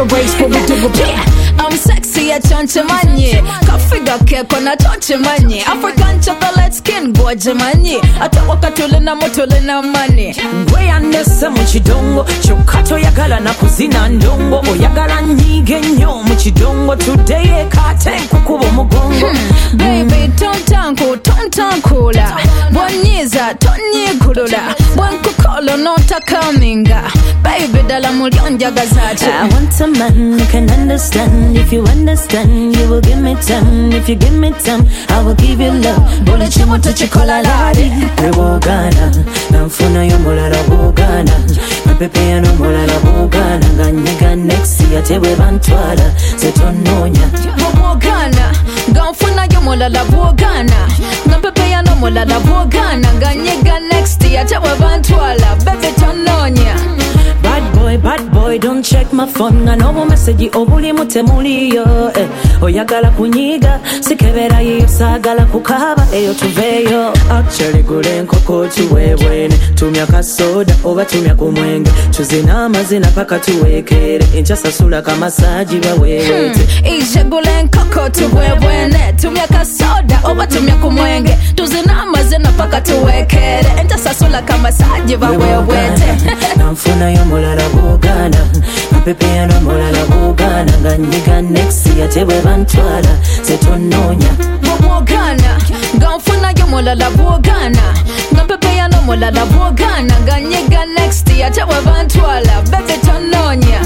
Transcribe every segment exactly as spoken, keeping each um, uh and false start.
race, but we do it. Yeah, I'm sexy at Chanchemanye. Kafiga keko na Tonchemanye. African chocolate skin, Guajemanye. Atawaka tulina motulina money. Gwe andese mu kidongo kyokka yagala na kuzina ndongo oyagala nyige nnyo mu kidongo today ekate nkukuba omugongo. Baby tontanku tontankula bwanyiza tonyigulula bwankukolo notakaminga baby dala mulyonjagazaaki. I want a man who can understand. If you understand you will give me time. If you give me time I will give you love. Buli kimu tukikola ladi Bwogana nanfuna y'omulala bwogana mapepe ya n'omulala bwogana nga nyiga next ate bwe bantwala zetonoonya. bwogana nga nfuna y'omulala bwogana mapepe ya n'omulala bwogana nga nyiga next ate bwe bantwala bebe tonoonya. Bad boy, bad boy, don't check my phone. Nga nobu message obuli mutemuliyo eh. Oyagala kunyiga sikebera yiyo sagala kukaba eyo tuveyo. Actually gule nkoko tuwebwene tumya kasoda oba tumya kumwenge tuzina amazina paka tuwekere encha sasula kamasaji bawewete. hmm. Ije gule nkoko tuwebwene tumya kasoda oba tumya kumwenge tuzina amazina paka tuwekere encha sasula kamasaji bawewete. Nanfuna y'omulala bwogana mapepe ya n'omulala bwogana nga nyiga next ate bwe bantwala zetonoonya. bwogana nga nfuna y'omulala bwogana mapepe ya n'omulala bwogana nga nyiga next ate bwe bantwala bebe tonoonya.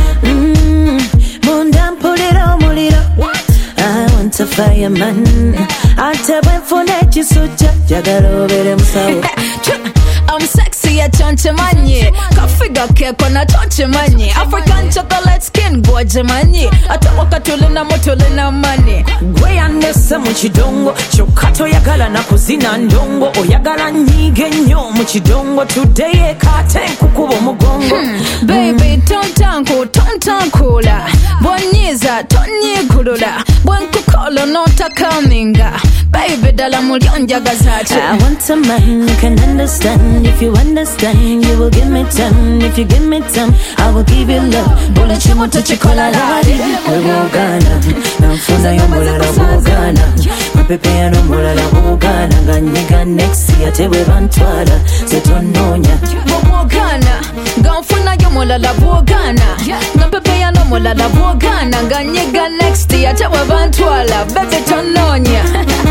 Mm, munda mpulira omuliro I want a fireman ate bwe nfuna ekisujja jagala obere musawo. I'm sexy at Chanchemanye. Kafiga keko na Tonchemanye. African chocolate skin, Guajemanye. Atawaka tulina motulina money. Gwe andese mu kidongo kyokka toyagala na kuzina ndongo oyagala nyige nnyo mu kidongo today ekate nkukuba omugongo. hmm. Baby tontanku tontankula bwanyiza tonyigulula bwankukolo notakaminga baby dala mulyonjagazaaki. I want a man who can understand. If you understand you will give me time. If you give me time I will give you love. Buli kimu tukikola ladi bwogana nanfuna y'omulala bwogana mapepe ya n'omulala bwogana nga nyiga next ate bwe bantwala zetonoonya. bwogana nga nfuna y'omulala bwogana mapepe ya n'omulala bwogana nga nyiga next ate bwe bantwala bebe tonoonya.